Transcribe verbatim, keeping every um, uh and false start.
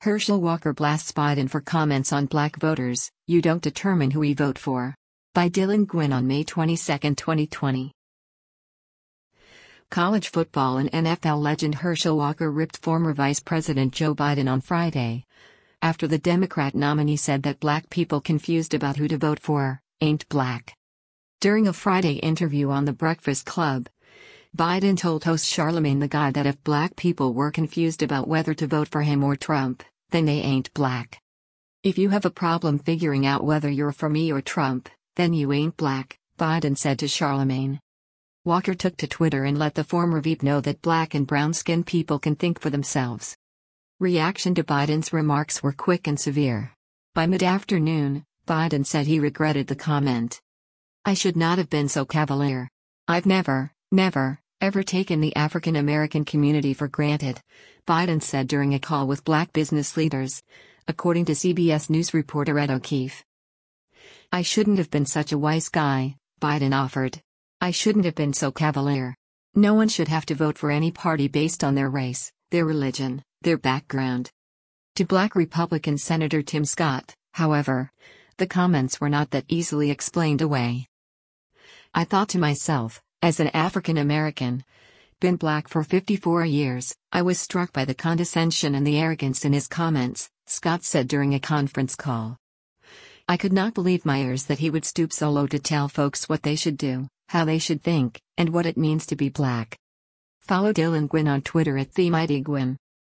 Herschel Walker blasts Biden for comments on black voters. "You don't determine who we vote for." By Dylan Gwynn on May twenty-second, twenty twenty. College football and N F L legend Herschel Walker ripped former Vice President Joe Biden on Friday, after the Democrat nominee said that black people confused about who to vote for ain't black. During a Friday interview on The Breakfast Club, Biden told host Charlamagne tha God that if black people were confused about whether to vote for him or Trump, then they ain't black. "If you have a problem figuring out whether you're for me or Trump, then you ain't black," Biden said to Charlamagne. Walker took to Twitter and let the former V P know that black and brown-skinned people can think for themselves. Reaction to Biden's remarks were quick and severe. By mid-afternoon, Biden said he regretted the comment. "I should not have been so cavalier. I've never, never, ever taken the African American community for granted," Biden said during a call with black business leaders, according to C B S News reporter Ed O'Keefe. "I shouldn't have been such a wise guy," Biden offered. "I shouldn't have been so cavalier. No one should have to vote for any party based on their race, their religion, their background." To black Republican Senator Tim Scott, however, the comments were not that easily explained away. "I thought to myself, as an African American, been black for fifty-four years, I was struck by the condescension and the arrogance in his comments," Scott said during a conference call. "I could not believe my ears that he would stoop so low to tell folks what they should do, how they should think, and what it means to be black." Follow Dylan Gwynn on Twitter at TheMightyGwynn.